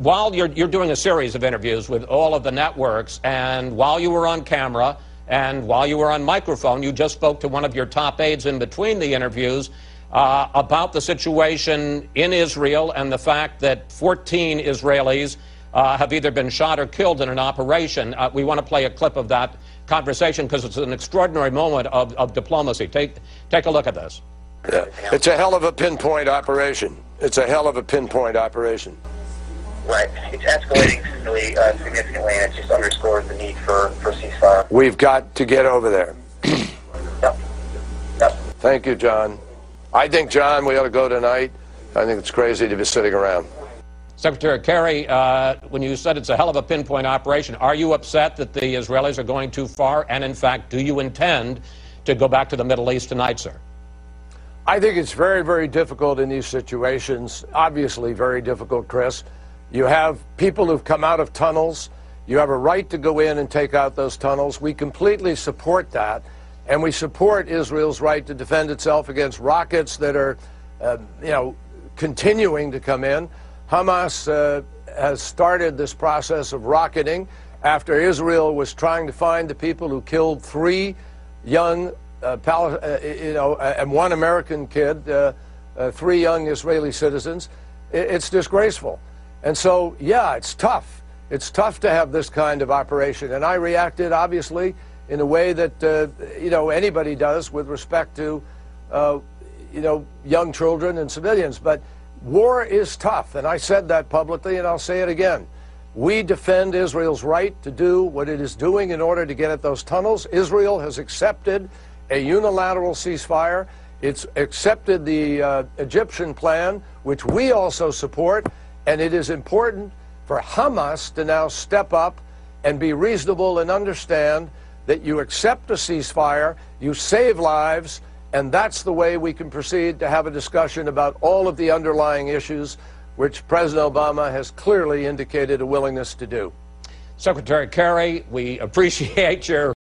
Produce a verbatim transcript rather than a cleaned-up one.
while you're, you're doing a series of interviews with all of the networks, and while you were on camera and while you were on microphone, you just spoke to one of your top aides in between the interviews uh, about the situation in Israel and the fact that fourteen Israelis uh, have either been shot or killed in an operation. Uh, we want to play a clip of that conversation because it's an extraordinary moment of, of diplomacy. Take, take a look at this. Yeah. It's a hell of a pinpoint operation. It's a hell of a pinpoint operation. Right. It's escalating really, uh, significantly, and it just underscores the need for, for ceasefire. We've got to get over there. Yep. Yep. Thank you, John. I think, John, we ought to go tonight. I think it's crazy to be sitting around. Secretary Kerry, uh, when you said it's a hell of a pinpoint operation, are you upset that the Israelis are going too far? And, in fact, do you intend to go back to the Middle East tonight, sir? I think it's very, very difficult in these situations. Obviously very difficult, Chris. You have people who've come out of tunnels. You have a right to go in and take out those tunnels. We completely support that. And we support Israel's right to defend itself against rockets that are, uh, you know, continuing to come in. Hamas uh, has started this process of rocketing after Israel was trying to find the people who killed three young, uh, Pal uh, you know, uh, and one American kid, uh, uh, three young Israeli citizens. It, it's disgraceful. And so, yeah, it's tough. It's tough to have this kind of operation. And I reacted, obviously, in a way that, uh, you know, anybody does with respect to, uh, you know, young children and civilians. But war is tough, and I said that publicly, and I'll say it again. We defend Israel's right to do what it is doing in order to get at those tunnels. Israel has accepted a unilateral ceasefire. It's accepted the uh, Egyptian plan, which we also support, and it is important for Hamas to now step up and be reasonable and understand that you accept a ceasefire, you save lives, and that's the way we can proceed to have a discussion about all of the underlying issues which President Obama has clearly indicated a willingness to do. Secretary Kerry, we appreciate your